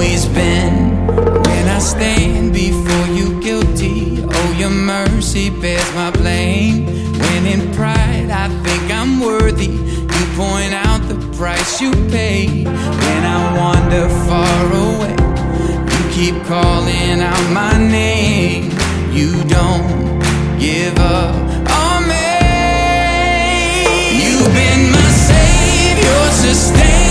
always been. When I stand before you guilty, oh, your mercy bears my blame. When in pride I think I'm worthy, you point out the price you paid. When I wander far away, you keep calling out my name. You don't give up on me. You've been my savior, sustain.